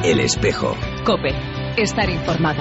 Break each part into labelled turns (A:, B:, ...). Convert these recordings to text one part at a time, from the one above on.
A: El Espejo.
B: COPE. Estar informado.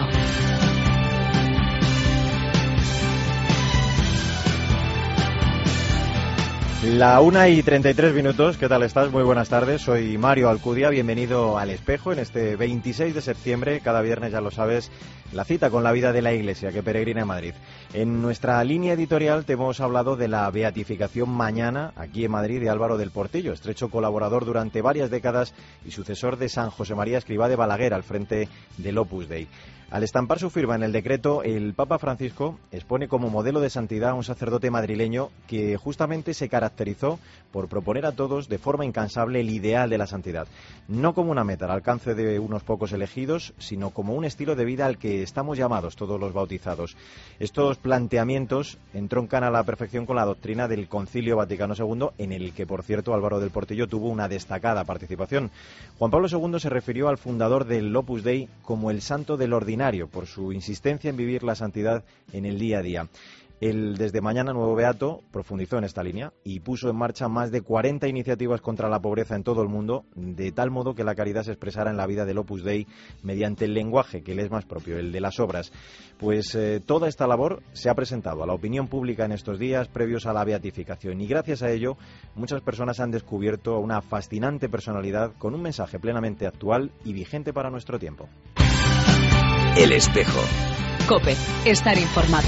C: La 1:33. ¿Qué tal estás? Muy buenas tardes. Soy Mario Alcudia. Bienvenido al Espejo en este 26 de septiembre. Cada viernes, ya lo sabes, la cita con la vida de la Iglesia que peregrina en Madrid. En nuestra línea editorial te hemos hablado de la beatificación mañana, aquí en Madrid, de Álvaro del Portillo, estrecho colaborador durante varias décadas y sucesor de San José María Escrivá de Balaguer al frente del Opus Dei. Al estampar su firma en el decreto, el Papa Francisco expone como modelo de santidad a un sacerdote madrileño que justamente se caracterizó por proponer a todos de forma incansable el ideal de la santidad. No como una meta al alcance de unos pocos elegidos, sino como un estilo de vida al que estamos llamados todos los bautizados. Estos planteamientos entroncan a la perfección con la doctrina del Concilio Vaticano II, en el que, por cierto, Álvaro del Portillo tuvo una destacada participación. Juan Pablo II se refirió al fundador del Opus Dei como el santo del ordinario, por su insistencia en vivir la santidad en el día a día. El Desde Mañana Nuevo Beato profundizó en esta línea y puso en marcha más de 40 iniciativas contra la pobreza en todo el mundo, de tal modo que la caridad se expresara en la vida del Opus Dei mediante el lenguaje que le es más propio, el de las obras. Pues toda esta labor se ha presentado a la opinión pública en estos días previos a la beatificación, y gracias a ello muchas personas han descubierto una fascinante personalidad con un mensaje plenamente actual y vigente para nuestro tiempo.
A: El Espejo.
B: COPE. Estar informado.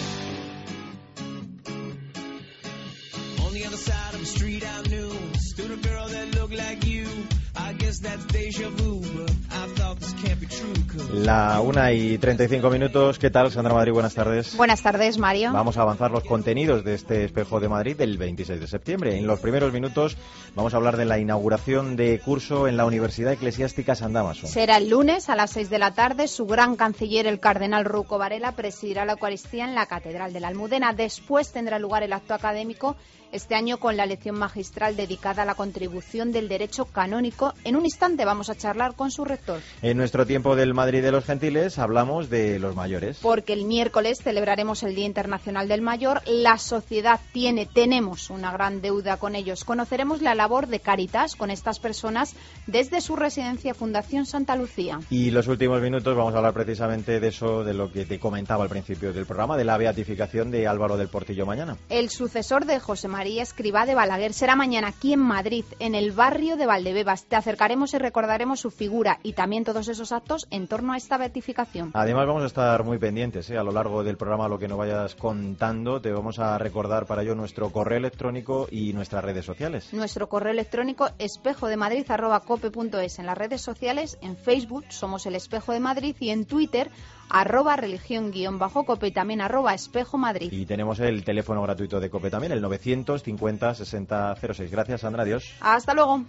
C: La 1:35. ¿Qué tal, Sandra Madrid? Buenas tardes.
D: Buenas tardes, Mario.
C: Vamos a avanzar los contenidos de este Espejo de Madrid del 26 de septiembre. En los primeros minutos vamos a hablar de la inauguración de curso en la Universidad Eclesiástica San Dámaso.
D: Será el lunes a las 6 de la tarde. Su gran canciller, el cardenal Rouco Varela, presidirá la Eucaristía en la Catedral de la Almudena. Después tendrá lugar el acto académico, este año con la lección magistral dedicada a la contribución del derecho canónico. En un instante vamos a charlar con su rector.
C: En nuestro tiempo del Madrid de los Gentiles hablamos de los mayores.
D: Porque el miércoles celebraremos el Día Internacional del Mayor. La sociedad tenemos una gran deuda con ellos. Conoceremos la labor de Cáritas con estas personas desde su residencia Fundación Santa Lucía.
C: Y los últimos minutos vamos a hablar precisamente de eso, de lo que te comentaba al principio del programa, de la beatificación de Álvaro del Portillo mañana.
D: El sucesor de José María Escrivá de Balaguer será mañana aquí en Madrid, en el barrio de Valdebebas. Te acercaremos y recordaremos su figura y también todos esos actos en torno a esta beatificación.
C: Además vamos a estar muy pendientes, a lo largo del programa, lo que nos vayas contando. Te vamos a recordar para ello nuestro correo electrónico y nuestras redes sociales.
D: Nuestro correo electrónico espejodemadrid@cope.es. En las redes sociales, en Facebook somos El Espejo de Madrid y en Twitter @religión_cope y también @espejomadrid.
C: Y tenemos el teléfono gratuito de COPE también, el 950 60 06. Gracias, Sandra. Adiós.
D: Hasta luego.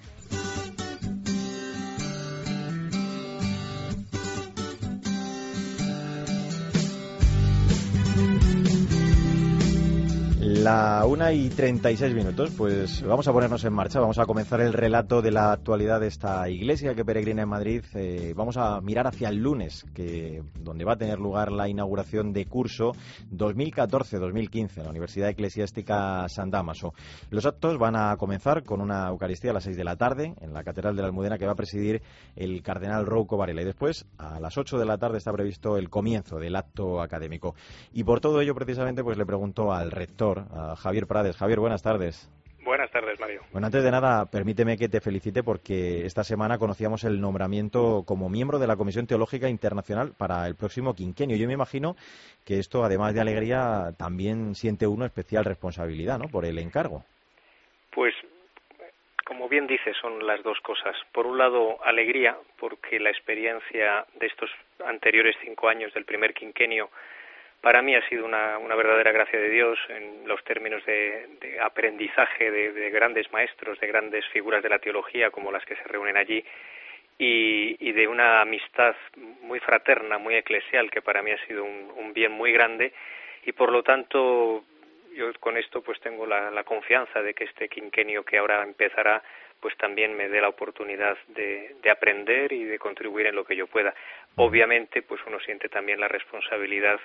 C: La 1:36. Pues vamos a ponernos en marcha, vamos a comenzar el relato de la actualidad de esta iglesia que peregrina en Madrid. Vamos a mirar hacia el lunes, donde va a tener lugar la inauguración de curso 2014-2015 en la Universidad Eclesiástica San Dámaso. Los actos van a comenzar con una Eucaristía a las 6 de la tarde en la Catedral de la Almudena, que va a presidir el cardenal Rouco Varela, y después a las 8 de la tarde está previsto el comienzo del acto académico. Y por todo ello, precisamente, pues le pregunto al rector, a Javier Prades. Javier, buenas tardes.
E: Buenas tardes, Mario.
C: Bueno, antes de nada, permíteme que te felicite porque esta semana conocíamos el nombramiento como miembro de la Comisión Teológica Internacional para el próximo quinquenio. Yo me imagino que esto, además de alegría, también siente uno especial responsabilidad, ¿no?, por el encargo.
E: Pues, como bien dices, son las dos cosas. Por un lado, alegría, porque la experiencia de estos anteriores 5 años del primer quinquenio para mí ha sido una verdadera gracia de Dios en los términos de aprendizaje de grandes maestros, de grandes figuras de la teología como las que se reúnen allí, y de una amistad muy fraterna, muy eclesial, que para mí ha sido un bien muy grande, y por lo tanto yo con esto pues tengo la confianza de que este quinquenio que ahora empezará pues también me dé la oportunidad de aprender y de contribuir en lo que yo pueda. Obviamente pues uno siente también la responsabilidad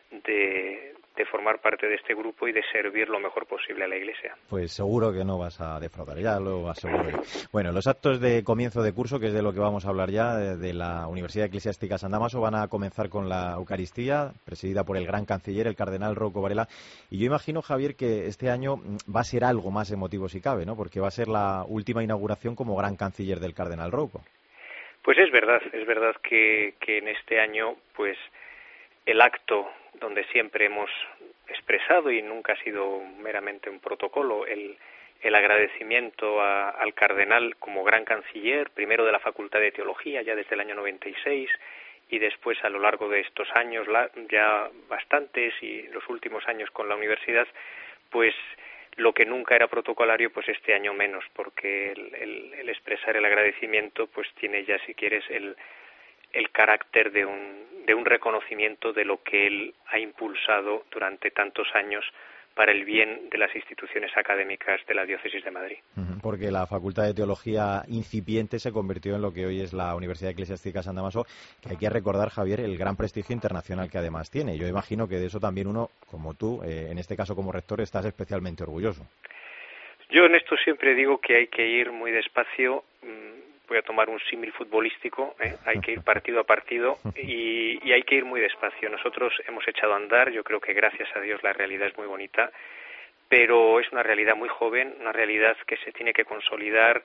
E: de formar parte de este grupo y de servir lo mejor posible a la Iglesia.
C: Pues seguro que no vas a defraudar, ya lo aseguro yo. Bueno, los actos de comienzo de curso, que es de lo que vamos a hablar ya, de la Universidad Eclesiástica San Dámaso, van a comenzar con la Eucaristía, presidida por el gran canciller, el cardenal Rocco Varela. Y yo imagino, Javier, que este año va a ser algo más emotivo si cabe, ¿no? Porque va a ser la última inauguración como gran canciller del cardenal Rocco.
E: Pues es verdad que en este año, pues el acto donde siempre hemos expresado, y nunca ha sido meramente un protocolo, el agradecimiento al cardenal como gran canciller, primero de la Facultad de Teología, ya desde el año 96, y después a lo largo de estos años, ya bastantes, y los últimos años con la universidad, pues lo que nunca era protocolario, pues este año menos, porque el expresar el agradecimiento, pues tiene ya, si quieres, el carácter de un reconocimiento de lo que él ha impulsado durante tantos años para el bien de las instituciones académicas de la Diócesis de Madrid.
C: Porque la Facultad de Teología incipiente se convirtió en lo que hoy es la Universidad Eclesiástica San Dámaso, que hay que recordar, Javier, el gran prestigio internacional que además tiene. Yo imagino que de eso también uno, como tú, en este caso como rector, estás especialmente orgulloso.
E: Yo en esto siempre digo que hay que ir muy despacio. Voy a tomar un símil futbolístico, hay que ir partido a partido y hay que ir muy despacio. Nosotros hemos echado a andar, yo creo que gracias a Dios la realidad es muy bonita, pero es una realidad muy joven, una realidad que se tiene que consolidar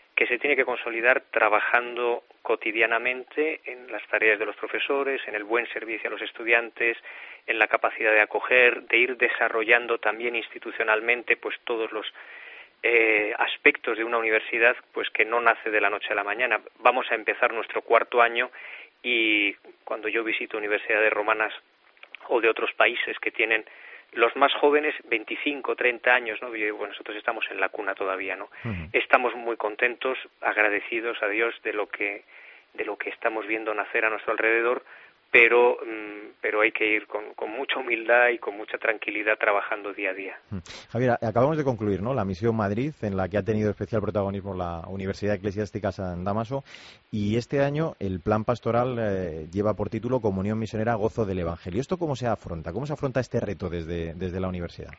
E: trabajando cotidianamente en las tareas de los profesores, en el buen servicio a los estudiantes, en la capacidad de acoger, de ir desarrollando también institucionalmente pues todos los aspectos de una universidad pues que no nace de la noche a la mañana. Vamos a empezar nuestro cuarto año y cuando yo visito universidades romanas o de otros países que tienen los más jóvenes 25, 30 años, ¿no? Y bueno, nosotros estamos en la cuna todavía, ¿no? Estamos muy contentos, agradecidos a Dios de lo que estamos viendo nacer a nuestro alrededor, pero hay que ir con mucha humildad y con mucha tranquilidad trabajando día a día.
C: Javier, acabamos de concluir, ¿no?, la misión Madrid, en la que ha tenido especial protagonismo la Universidad Eclesiástica San Dámaso, y este año el plan pastoral lleva por título Comunión Misionera, Gozo del Evangelio. ¿Esto cómo se afronta? ¿Cómo se afronta este reto desde la universidad?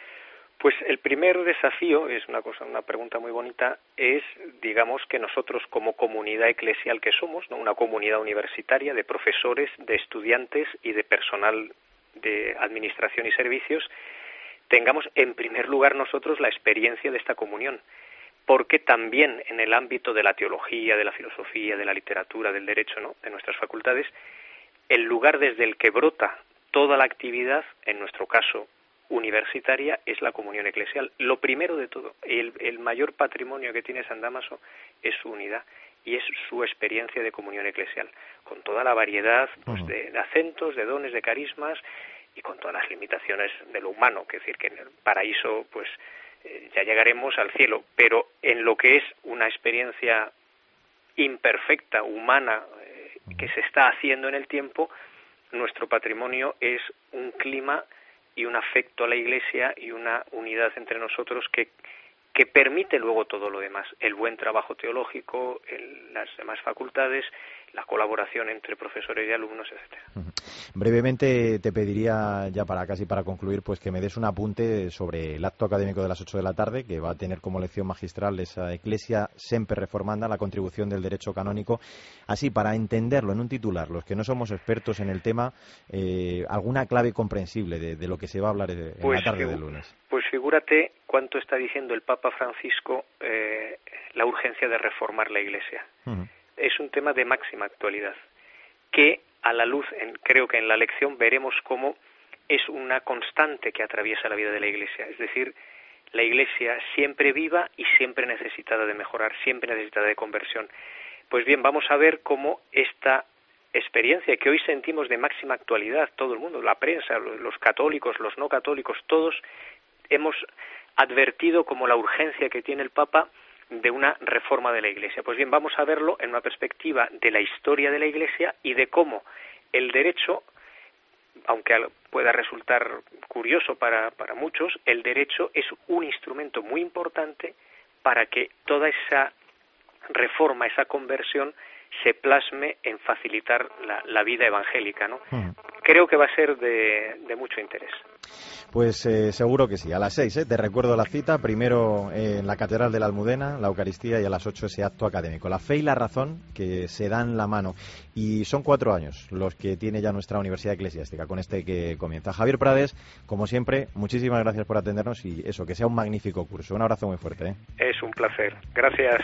E: Pues el primer desafío, es una pregunta muy bonita, es, digamos, que nosotros como comunidad eclesial que somos, ¿no?, una comunidad universitaria de profesores, de estudiantes y de personal de administración y servicios, tengamos en primer lugar nosotros la experiencia de esta comunión, porque también en el ámbito de la teología, de la filosofía, de la literatura, del derecho, ¿no?, de nuestras facultades, el lugar desde el que brota toda la actividad, en nuestro caso universitaria, es la comunión eclesial. Lo primero de todo, el mayor patrimonio que tiene San Dámaso es su unidad y es su experiencia de comunión eclesial, con toda la variedad pues, de acentos, de dones, de carismas y con todas las limitaciones de lo humano, que es decir, que en el paraíso pues ya llegaremos al cielo, pero en lo que es una experiencia imperfecta, humana, que se está haciendo en el tiempo, nuestro patrimonio es un clima y un afecto a la Iglesia y una unidad entre nosotros que permite luego todo lo demás, el buen trabajo teológico, las demás facultades, la colaboración entre profesores y alumnos, etcétera.
C: Brevemente te pediría, ya casi para concluir, pues que me des un apunte sobre el acto académico de las 8 de la tarde, que va a tener como lección magistral esa Ecclesia Semper Reformanda, la contribución del derecho canónico. Así, para entenderlo en un titular, los que no somos expertos en el tema, alguna clave comprensible de lo que se va a hablar en la tarde del lunes.
E: Pues figúrate cuánto está diciendo el Papa Francisco la urgencia de reformar la Iglesia. Es un tema de máxima actualidad, que a la luz, creo que en la lección veremos cómo es una constante que atraviesa la vida de la Iglesia. Es decir, la Iglesia siempre viva y siempre necesitada de mejorar, siempre necesitada de conversión. Pues bien, vamos a ver cómo esta experiencia que hoy sentimos de máxima actualidad, todo el mundo, la prensa, los católicos, los no católicos, todos hemos advertido como la urgencia que tiene el Papa de una reforma de la Iglesia. Pues bien, vamos a verlo en una perspectiva de la historia de la Iglesia y de cómo el derecho, aunque pueda resultar curioso para muchos, el derecho es un instrumento muy importante para que toda esa reforma, esa conversión, se plasme en facilitar la vida evangélica, ¿no? creo que va a ser de mucho interés.
C: Pues seguro que sí. A las 6, te recuerdo la cita, primero en la Catedral de la Almudena, la Eucaristía, y a las 8 ese acto académico. La fe y la razón que se dan la mano. Y son 4 años los que tiene ya nuestra Universidad Eclesiástica, con este que comienza. Javier Prades, como siempre, muchísimas gracias por atendernos y eso, que sea un magnífico curso. Un abrazo muy fuerte.
E: Es un placer. Gracias.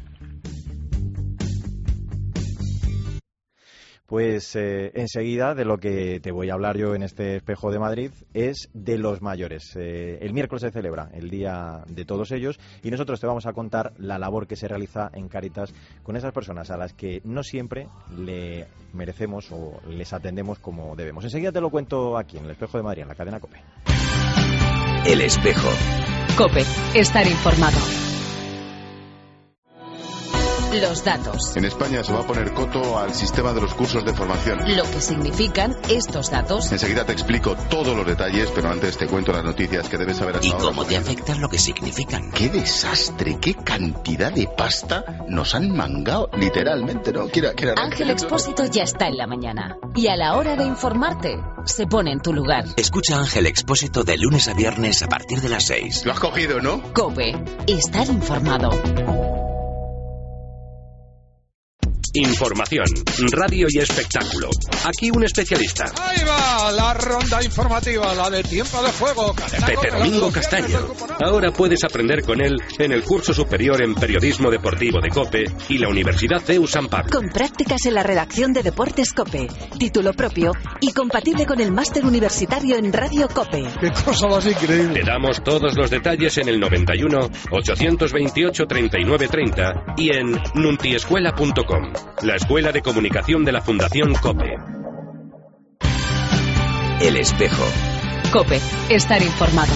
C: Pues enseguida de lo que te voy a hablar yo en este Espejo de Madrid es de los mayores. El miércoles se celebra el Día de Todos Ellos y nosotros te vamos a contar la labor que se realiza en Cáritas con esas personas a las que no siempre le merecemos o les atendemos como debemos. Enseguida te lo cuento aquí en el Espejo de Madrid, en la cadena COPE.
A: El Espejo.
B: COPE. Estar informado. Los datos.
F: En España se va a poner coto al sistema de los cursos de formación.
B: Lo que significan estos datos.
F: Enseguida te explico todos los detalles, pero antes te cuento las noticias que debes saber hasta ahora.
A: ¿Y cómo te afectan lo que significan?
F: ¡Qué desastre! ¡Qué cantidad de pasta nos han mangado! Literalmente, ¿no?
B: Ángel Expósito ya está en la mañana. Y a la hora de informarte, se pone en tu lugar.
A: Escucha Ángel Expósito de lunes a viernes a partir de las 6.
F: Lo has cogido, ¿no?
B: COPE. Estar informado.
G: Información, radio y espectáculo. Aquí un especialista.
H: Ahí va la ronda informativa, la de tiempo de juego.
G: Pepe Domingo Castaño. Ahora puedes aprender con él en el curso superior en periodismo deportivo de COPE y la Universidad CEU San Pablo.
I: Con prácticas en la redacción de Deportes COPE, título propio y compatible con el máster universitario en Radio COPE.
H: Qué cosa más increíble.
G: Te damos todos los detalles en el 91 828 3930 y en nuntiescuela.com. La Escuela de Comunicación de la Fundación COPE.
A: El Espejo.
B: COPE. Estar informado.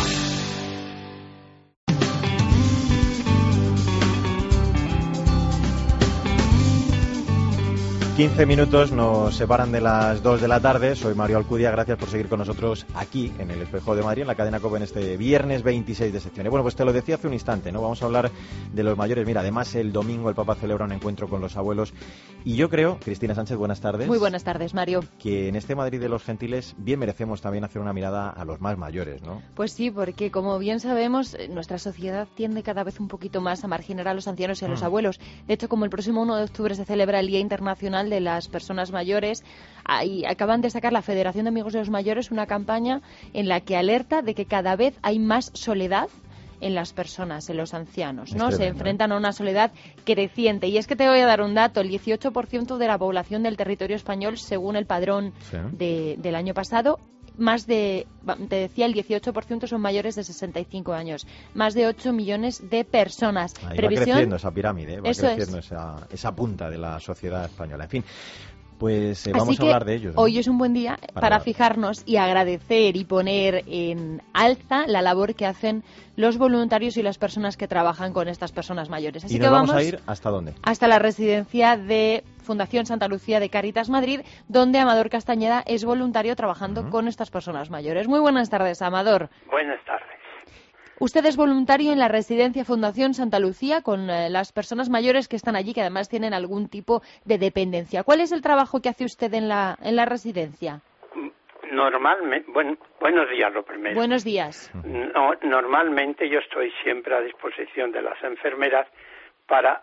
C: 15 minutos nos separan de las 2 de la tarde. Soy Mario Alcudia, gracias por seguir con nosotros aquí en el Espejo de Madrid, en la cadena COPE, en este viernes 26 de septiembre. Bueno, pues te lo decía hace un instante, ¿no? Vamos a hablar de los mayores. Mira, además el domingo el Papa celebra un encuentro con los abuelos y yo creo, Cristina Sánchez, buenas tardes.
J: Muy buenas tardes, Mario.
C: Que en este Madrid de los gentiles bien merecemos también hacer una mirada a los más mayores, ¿no?
J: Pues sí, porque como bien sabemos, nuestra sociedad tiende cada vez un poquito más a marginar a los ancianos y a los abuelos. De hecho, como el próximo 1 de octubre se celebra el Día Internacional de las Personas Mayores, ahí acaban de sacar la Federación de Amigos de los Mayores una campaña en la que alerta de que cada vez hay más soledad en las personas, en los ancianos, ¿no? Se enfrentan a una soledad creciente. Y es que te voy a dar un dato: el 18% de la población del territorio español, según el padrón del año pasado, te decía, el 18% son mayores de 65 años. Más de 8 millones de personas.
C: Ahí va creciendo esa pirámide, va creciendo esa punta de la sociedad española. En fin, pues vamos a hablar de ellos, ¿no?
J: Hoy es un buen día para fijarnos y agradecer y poner en alza la labor que hacen los voluntarios y las personas que trabajan con estas personas mayores. Así
C: ¿Y nos
J: que
C: vamos a ir hasta dónde?
J: Hasta la residencia de Fundación Santa Lucía de Cáritas Madrid, donde Amador Castañeda es voluntario trabajando con estas personas mayores. Muy buenas tardes, Amador.
K: Buenas tardes.
J: Usted es voluntario en la residencia Fundación Santa Lucía con las personas mayores que están allí, que además tienen algún tipo de dependencia. ¿Cuál es el trabajo que hace usted en la residencia?
K: Normalmente, buenos días, lo primero.
J: Buenos días.
K: Normalmente yo estoy siempre a disposición de las enfermeras para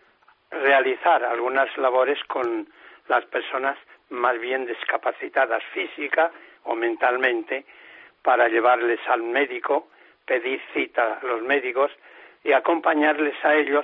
K: realizar algunas labores con las personas más bien discapacitadas física o mentalmente, para llevarles al médico, pedir cita a los médicos y acompañarles a ellos,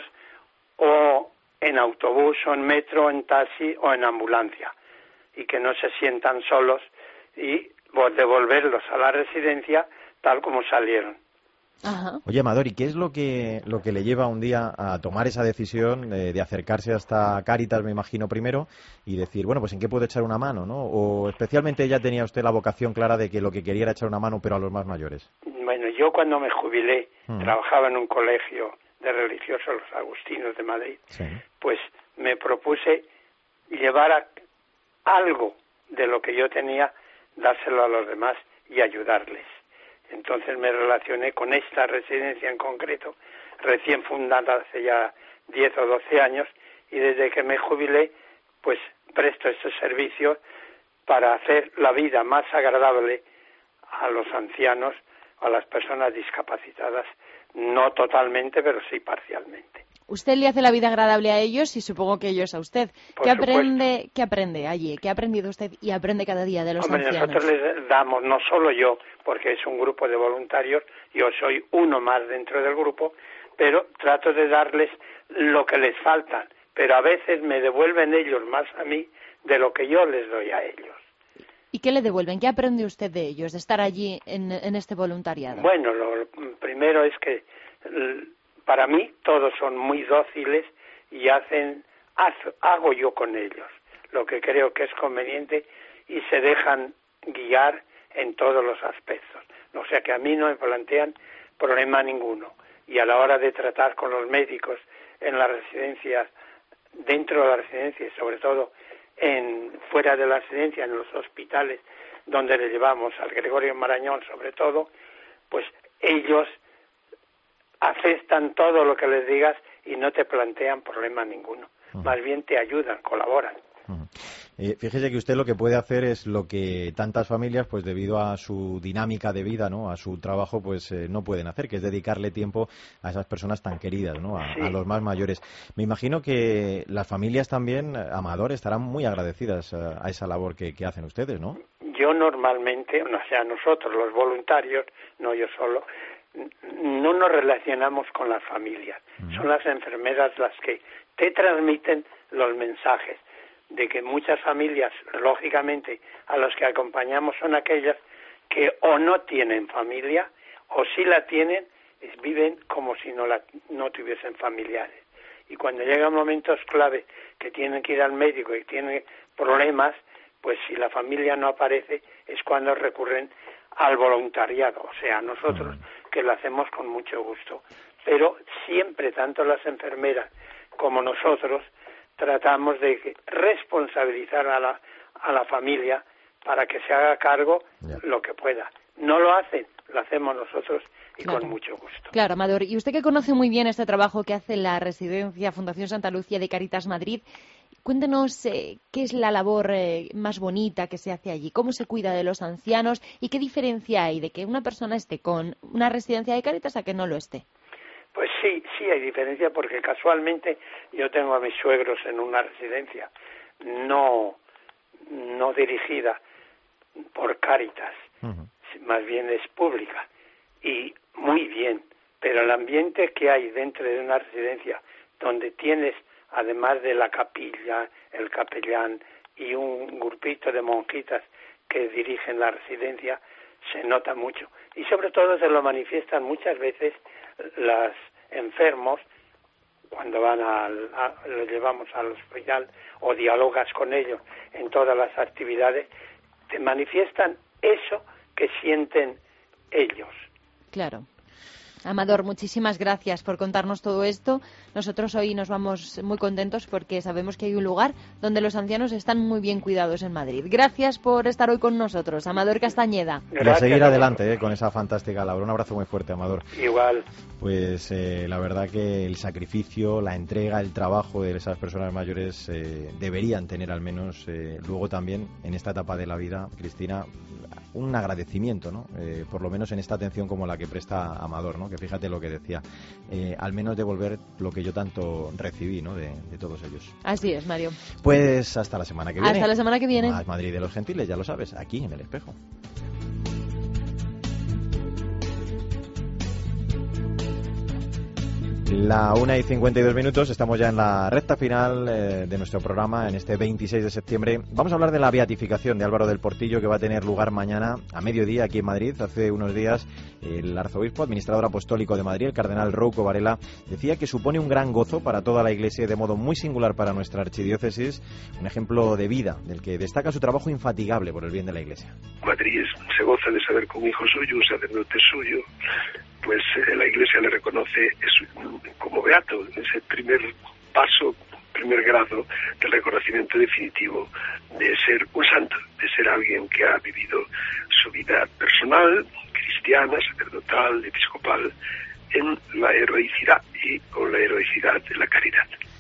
K: o en autobús o en metro, en taxi o en ambulancia, y que no se sientan solos, y devolverlos a la residencia tal como salieron.
J: Ajá.
C: Oye, Amador, ¿y qué es lo que le lleva un día a tomar esa decisión de acercarse hasta Cáritas, me imagino, primero, y decir, bueno, pues en qué puedo echar una mano, ¿no? O especialmente ya tenía usted la vocación clara de que lo que quería era echar una mano, pero a los más mayores.
K: Bueno, yo cuando me jubilé, trabajaba en un colegio de religiosos, los agustinos de Madrid, pues me propuse llevar algo de lo que yo tenía, dárselo a los demás y ayudarles. Entonces me relacioné con esta residencia en concreto, recién fundada hace ya 10 o 12 años, y desde que me jubilé, pues presto estos servicios para hacer la vida más agradable a los ancianos, a las personas discapacitadas, no totalmente, pero sí parcialmente.
J: Usted le hace la vida agradable a ellos y supongo que ellos a usted. ¿Qué aprende allí? ¿Qué ha aprendido usted y aprende cada día de los ancianos?
K: Nosotros les damos, no solo yo, porque es un grupo de voluntarios, yo soy uno más dentro del grupo, pero trato de darles lo que les falta, pero a veces me devuelven ellos más a mí de lo que yo les doy a ellos.
J: ¿Y qué le devuelven? ¿Qué aprende usted de ellos, de estar allí en este voluntariado?
K: Bueno, lo primero es que para mí todos son muy dóciles y hago yo con ellos lo que creo que es conveniente y se dejan guiar en todos los aspectos. O sea que a mí no me plantean problema ninguno. Y a la hora de tratar con los médicos en las residencias, dentro de la residencia y sobre todo fuera de la residencia, en los hospitales donde le llevamos al Gregorio Marañón sobre todo, pues ellos aceptan todo lo que les digas y no te plantean problema ninguno. Más bien te ayudan, colaboran.
C: Fíjese que usted lo que puede hacer es lo que tantas familias, pues debido a su dinámica de vida, ¿no?, a su trabajo, pues no pueden hacer, que es dedicarle tiempo a esas personas tan queridas, ¿no?, a los más mayores. Me imagino que las familias también, Amador, estarán muy agradecidas a esa labor que hacen ustedes, ¿no?
K: Yo normalmente, o sea, nosotros los voluntarios, no yo solo, no nos relacionamos con las familias. Son las enfermeras las que te transmiten los mensajes de que muchas familias, lógicamente, a los que acompañamos son aquellas que o no tienen familia o si la tienen, viven como si no tuviesen familiares. Y cuando llegan momentos clave que tienen que ir al médico y tienen problemas, pues si la familia no aparece es cuando recurren al voluntariado, o sea, nosotros que lo hacemos con mucho gusto. Pero siempre, tanto las enfermeras como nosotros, tratamos de responsabilizar a la familia para que se haga cargo lo que pueda. No lo hacen, lo hacemos nosotros y con mucho gusto.
J: Claro, Amador. Y usted que conoce muy bien este trabajo que hace la Residencia Fundación Santa Lucía de Caritas Madrid, cuéntenos qué es la labor más bonita que se hace allí, cómo se cuida de los ancianos y qué diferencia hay de que una persona esté con una residencia de Caritas a que no lo esté.
K: Pues sí hay diferencia porque casualmente yo tengo a mis suegros en una residencia no dirigida por Cáritas, más bien es pública y muy bien, pero el ambiente que hay dentro de una residencia donde tienes, además de la capilla, el capellán y un grupito de monjitas que dirigen la residencia, se nota mucho y sobre todo se lo manifiestan muchas veces los enfermos cuando los llevamos al hospital o dialogas con ellos en todas las actividades, te manifiestan eso que sienten ellos.
J: Claro. Amador, muchísimas gracias por contarnos todo esto. Nosotros hoy nos vamos muy contentos porque sabemos que hay un lugar donde los ancianos están muy bien cuidados en Madrid. Gracias por estar hoy con nosotros, Amador Castañeda.
C: Y a seguir adelante con esa fantástica labor. Un abrazo muy fuerte, Amador.
K: Igual.
C: Pues la verdad que el sacrificio, la entrega, el trabajo de esas personas mayores deberían tener al menos luego también en esta etapa de la vida, Cristina, un agradecimiento, ¿no? Por lo menos en esta atención como la que presta Amador, ¿no? Que fíjate lo que decía, al menos devolver lo que yo tanto recibí, ¿no? De todos ellos.
J: Así es, Mario.
C: Pues hasta la semana que viene.
J: Hasta la semana que viene.
C: Más Madrid de los Gentiles, ya lo sabes, aquí en El Espejo. La 1:52, estamos ya en la recta final de nuestro programa en este 26 de septiembre. Vamos a hablar de la beatificación de Álvaro del Portillo que va a tener lugar mañana a mediodía aquí en Madrid. Hace unos días el arzobispo, administrador apostólico de Madrid, el cardenal Rouco Varela, decía que supone un gran gozo para toda la Iglesia y de modo muy singular para nuestra archidiócesis, un ejemplo de vida del que destaca su trabajo infatigable por el bien de la Iglesia.
L: Madrid se goza de saber que un hijo suyo, un sacerdote suyo, pues la Iglesia le reconoce como beato, ese primer paso, primer grado del reconocimiento definitivo de ser un santo, de ser alguien que ha vivido su vida personal, cristiana, sacerdotal, episcopal, en la heroicidad y con la heroicidad de la caridad.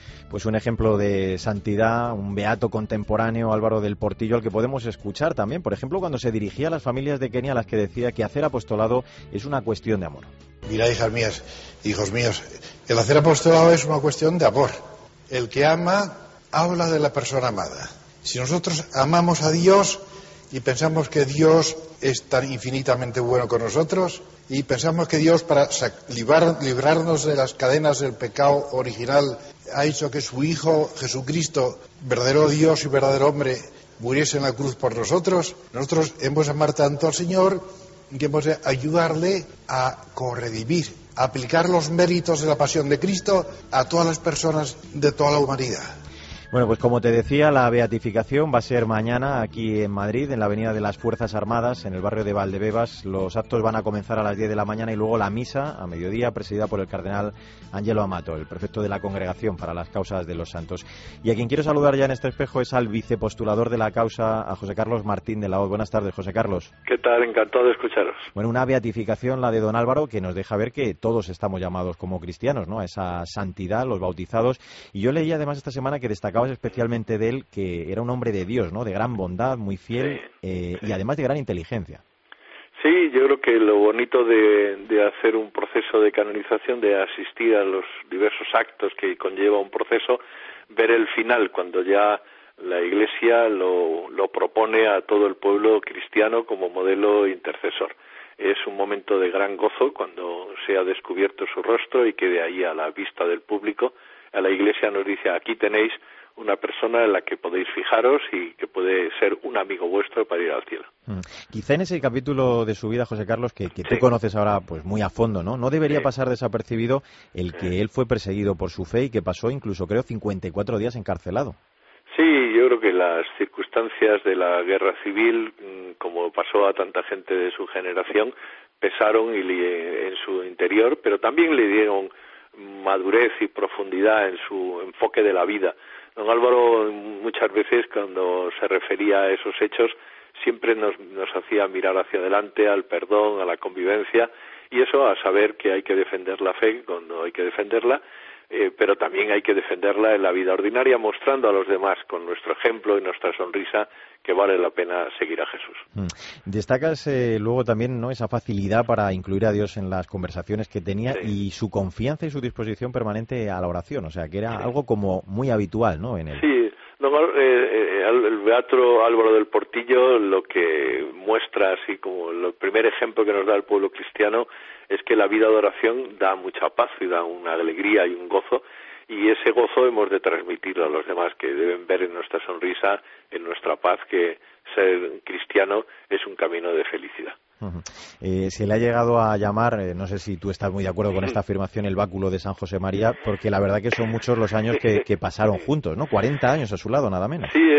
C: Pues un ejemplo de santidad, un beato contemporáneo, Álvaro del Portillo, al que podemos escuchar también, por ejemplo, cuando se dirigía a las familias de Kenia, a las que decía que hacer apostolado es una cuestión de amor.
M: Mirad, hijas mías, hijos míos, el hacer apostolado es una cuestión de amor. El que ama habla de la persona amada. Si nosotros amamos a Dios y pensamos que Dios es tan infinitamente bueno con nosotros, y pensamos que Dios, para librarnos de las cadenas del pecado original, ha hecho que su Hijo Jesucristo, verdadero Dios y verdadero hombre, muriese en la cruz por nosotros, nosotros hemos de amar tanto al Señor que hemos de ayudarle a corredimir, a aplicar los méritos de la pasión de Cristo a todas las personas de toda la humanidad.
C: Bueno, pues como te decía, la beatificación va a ser mañana aquí en Madrid, en la Avenida de las Fuerzas Armadas, en el barrio de Valdebebas. Los actos van a comenzar a las 10 de la mañana y luego la misa a mediodía, presidida por el cardenal Angelo Amato, el prefecto de la Congregación para las Causas de los Santos. Y a quien quiero saludar ya en este espejo es al vicepostulador de la causa, a José Carlos Martín de la Hoz. Buenas tardes, José Carlos.
N: ¿Qué tal? Encantado de escucharos.
C: Bueno, una beatificación, la de don Álvaro, que nos deja ver que todos estamos llamados como cristianos, ¿no?, a esa santidad, los bautizados. Y yo leí además esta semana que destacabas especialmente de él que era un hombre de Dios, ¿no?, de gran bondad, muy fiel, y además de gran inteligencia.
N: Sí, yo creo que lo bonito de hacer un proceso de canonización, de asistir a los diversos actos que conlleva un proceso, ver el final, cuando ya la Iglesia lo propone a todo el pueblo cristiano como modelo intercesor. Es un momento de gran gozo cuando se ha descubierto su rostro y que de ahí a la vista del público, a la Iglesia nos dice: aquí tenéis una persona en la que podéis fijaros y que puede ser un amigo vuestro para ir al cielo.
C: Quizá en ese capítulo de su vida, José Carlos, que tú conoces ahora pues muy a fondo, ¿no debería pasar desapercibido el que él fue perseguido por su fe y que pasó incluso, creo, 54 días encarcelado.
N: Sí, yo creo que las circunstancias de la guerra civil, como pasó a tanta gente de su generación, pesaron en su interior, pero también le dieron madurez y profundidad en su enfoque de la vida. Don Álvaro muchas veces, cuando se refería a esos hechos, siempre nos hacía mirar hacia adelante, al perdón, a la convivencia, y eso a saber que hay que defender la fe cuando hay que defenderla, pero también hay que defenderla en la vida ordinaria, mostrando a los demás con nuestro ejemplo y nuestra sonrisa que vale la pena seguir a Jesús.
C: Destacas luego también, ¿no?, esa facilidad para incluir a Dios en las conversaciones que tenía y su confianza y su disposición permanente a la oración, o sea, que era algo como muy habitual, ¿no?, en él.
N: Sí, el beato Álvaro del Portillo lo que muestra, así como el primer ejemplo que nos da el pueblo cristiano, es que la vida de oración da mucha paz y da una alegría y un gozo, y ese gozo hemos de transmitirlo a los demás, que deben ver en nuestra sonrisa, en nuestra paz, que ser cristiano es un camino de felicidad.
C: Se le ha llegado a llamar, no sé si tú estás muy de acuerdo con esta afirmación, el báculo de San José María, porque la verdad que son muchos los años que pasaron juntos, ¿no? 40 años a su lado, nada menos.
N: Sí,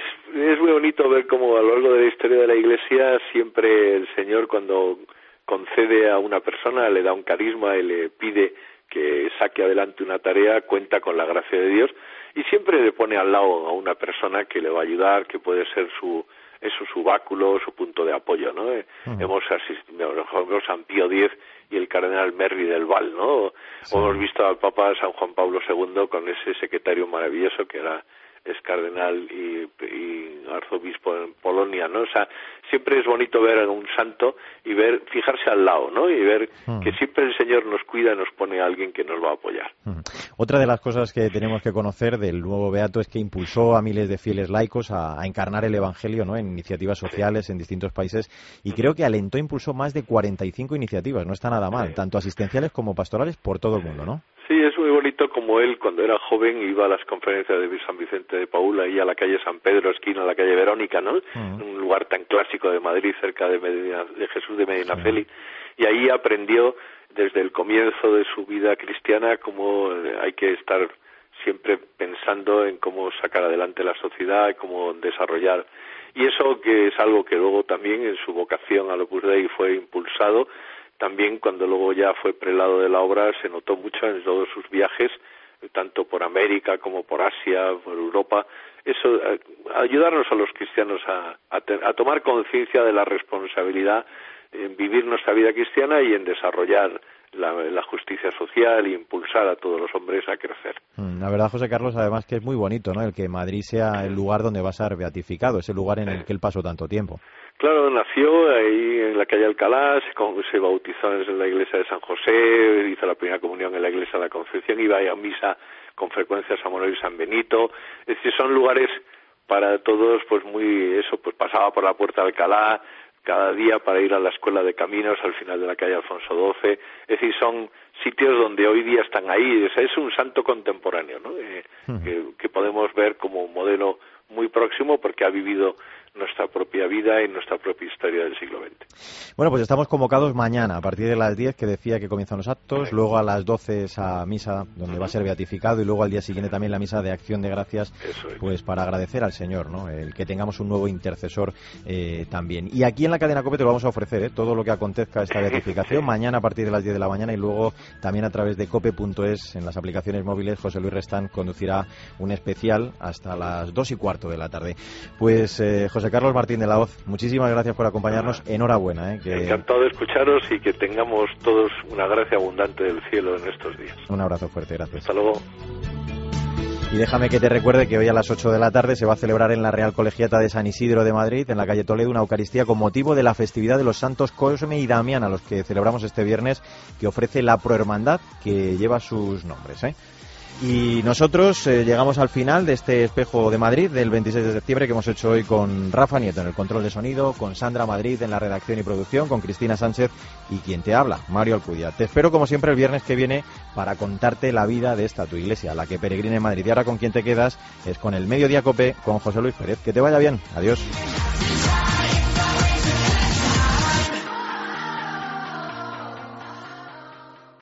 N: es muy bonito ver cómo a lo largo de la historia de la Iglesia siempre el Señor, cuando concede a una persona, le da un carisma y le pide que saque adelante una tarea, cuenta con la gracia de Dios y siempre le pone al lado a una persona que le va a ayudar, que puede ser su báculo, su punto de apoyo, ¿no? Hemos asistido, por ejemplo, San Pío X y el cardenal Merri del Val, ¿no? Sí. Hemos visto al Papa San Juan Pablo II con ese secretario maravilloso que es cardenal y arzobispo en Polonia, ¿no? O sea, siempre es bonito ver a un santo y fijarse al lado, ¿no? Y ver que siempre el Señor nos cuida y nos pone a alguien que nos va a apoyar.
C: Otra de las cosas que tenemos que conocer del nuevo beato es que impulsó a miles de fieles laicos a encarnar el Evangelio, ¿no?, en iniciativas sociales en distintos países, y creo que impulsó más de 45 iniciativas, no está nada mal, tanto asistenciales como pastorales por todo el mundo, ¿no?
N: Sí, es muy bonito como él, cuando era joven, iba a las conferencias de San Vicente de Paúl, ahí a la calle San Pedro, esquina a la calle Verónica, ¿no? Un lugar tan clásico de Madrid, cerca de Jesús de Medinaceli, y ahí aprendió desde el comienzo de su vida cristiana cómo hay que estar siempre pensando en cómo sacar adelante la sociedad, cómo desarrollar. Y eso que es algo que luego también en su vocación al Opus Dei fue impulsado. También cuando luego ya fue prelado de la obra se notó mucho en todos sus viajes, tanto por América como por Asia, por Europa, eso, ayudarnos a los cristianos a tomar conciencia de la responsabilidad en vivir nuestra vida cristiana y en desarrollar la justicia social e impulsar a todos los hombres a crecer.
C: La verdad, José Carlos, además que es muy bonito, ¿no?, el que Madrid sea el lugar donde va a ser beatificado, ese lugar en el que él pasó tanto tiempo.
N: Claro, nació ahí en la calle Alcalá, se bautizó en la iglesia de San José, hizo la primera comunión en la iglesia de la Concepción, iba a misa con frecuencia a San Manuel y San Benito. Es decir, son lugares para todos, pues pues pasaba por la puerta de Alcalá cada día para ir a la escuela de caminos al final de la calle Alfonso XII. Es decir, son sitios donde hoy día están ahí. O sea, es un santo contemporáneo, ¿no? Que podemos ver como un modelo muy próximo porque ha vivido nuestra propia vida y nuestra propia historia del siglo XX.
C: Bueno, pues estamos convocados mañana a partir de las 10, que decía que comienzan los actos, luego a las 12 esa misa donde va a ser beatificado y luego al día siguiente también la misa de acción de gracias, pues para agradecer al Señor, ¿no?, el que tengamos un nuevo intercesor también. Y aquí en la cadena COPE te lo vamos a ofrecer, todo lo que acontezca esta beatificación mañana a partir de las 10 de la mañana y luego también a través de cope.es en las aplicaciones móviles. José Luis Restán conducirá un especial hasta las 2:15 de la tarde. Pues José Carlos Martín de la Hoz, muchísimas gracias por acompañarnos. Enhorabuena.
N: Encantado de escucharos y que tengamos todos una gracia abundante del cielo en estos días.
C: Un abrazo fuerte, gracias.
N: Hasta luego.
C: Y déjame que te recuerde que hoy a las 8 de la tarde se va a celebrar en la Real Colegiata de San Isidro de Madrid, en la calle Toledo, una Eucaristía con motivo de la festividad de los santos Cosme y Damián, a los que celebramos este viernes, que ofrece la Prohermandad, que lleva sus nombres, Y nosotros llegamos al final de este Espejo de Madrid del 26 de septiembre que hemos hecho hoy con Rafa Nieto en el control de sonido, con Sandra Madrid en la redacción y producción, con Cristina Sánchez y quien te habla, Mario Alcudia. Te espero como siempre el viernes que viene para contarte la vida de esta tu iglesia, la que peregrina en Madrid. Y ahora con quien te quedas es con el Mediodía Cope con José Luis Pérez. Que te vaya bien. Adiós.